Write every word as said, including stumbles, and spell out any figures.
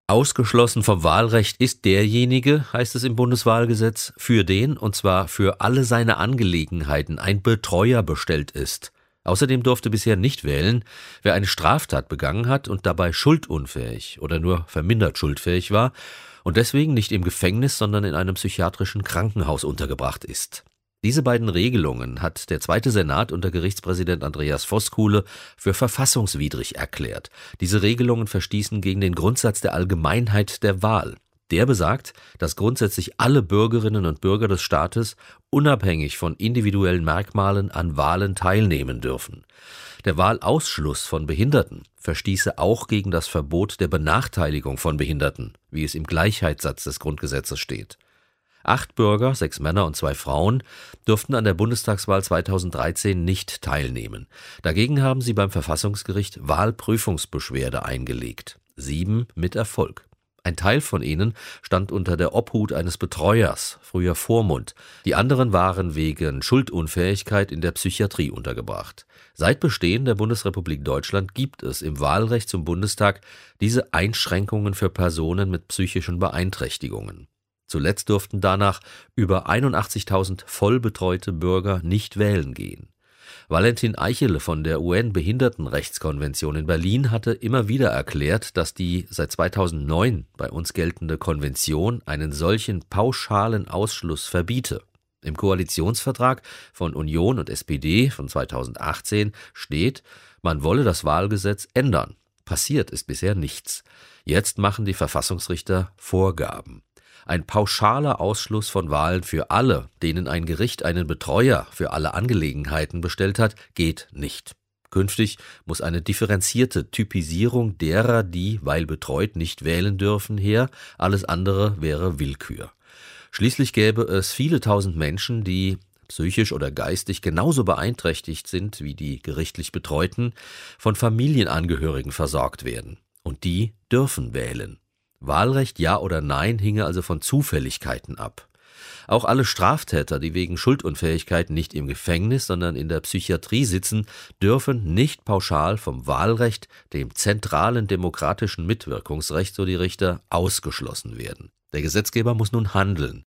Ausgeschlossen vom Wahlrecht ist derjenige, heißt es im Bundeswahlgesetz, für den, und zwar für alle seine Angelegenheiten, ein Betreuer bestellt ist. Außerdem durfte bisher nicht wählen, wer eine Straftat begangen hat und dabei schuldunfähig oder nur vermindert schuldfähig war und deswegen nicht im Gefängnis, sondern in einem psychiatrischen Krankenhaus untergebracht ist. Diese beiden Regelungen hat der zweite Senat unter Gerichtspräsident Andreas Voskuhle für verfassungswidrig erklärt. Diese Regelungen verstießen gegen den Grundsatz der Allgemeinheit der Wahl. Der besagt, dass grundsätzlich alle Bürgerinnen und Bürger des Staates unabhängig von individuellen Merkmalen an Wahlen teilnehmen dürfen. Der Wahlausschluss von Behinderten verstieße auch gegen das Verbot der Benachteiligung von Behinderten, wie es im Gleichheitssatz des Grundgesetzes steht. Acht Bürger, sechs Männer und zwei Frauen, durften an der Bundestagswahl zweitausenddreizehn nicht teilnehmen. Dagegen haben sie beim Verfassungsgericht Wahlprüfungsbeschwerde eingelegt. Sieben mit Erfolg. Ein Teil von ihnen stand unter der Obhut eines Betreuers, früher Vormund. Die anderen waren wegen Schuldunfähigkeit in der Psychiatrie untergebracht. Seit Bestehen der Bundesrepublik Deutschland gibt es im Wahlrecht zum Bundestag diese Einschränkungen für Personen mit psychischen Beeinträchtigungen. Zuletzt durften danach über einundachtzigtausend vollbetreute Bürger nicht wählen gehen. Valentin Eichele von der U N-Behindertenrechtskonvention in Berlin hatte immer wieder erklärt, dass die seit zweitausendneun bei uns geltende Konvention einen solchen pauschalen Ausschluss verbiete. Im Koalitionsvertrag von Union und S P D von zweitausendachtzehn steht, man wolle das Wahlgesetz ändern. Passiert ist bisher nichts. Jetzt machen die Verfassungsrichter Vorgaben. Ein pauschaler Ausschluss von Wahlen für alle, denen ein Gericht einen Betreuer für alle Angelegenheiten bestellt hat, geht nicht. Künftig muss eine differenzierte Typisierung derer, die, weil betreut, nicht wählen dürfen, her. Alles andere wäre Willkür. Schließlich gäbe es viele tausend Menschen, die psychisch oder geistig genauso beeinträchtigt sind wie die gerichtlich Betreuten, von Familienangehörigen versorgt werden. Und die dürfen wählen. Wahlrecht ja oder nein hinge also von Zufälligkeiten ab. Auch alle Straftäter, die wegen Schuldunfähigkeit nicht im Gefängnis, sondern in der Psychiatrie sitzen, dürfen nicht pauschal vom Wahlrecht, dem zentralen demokratischen Mitwirkungsrecht, so die Richter, ausgeschlossen werden. Der Gesetzgeber muss nun handeln.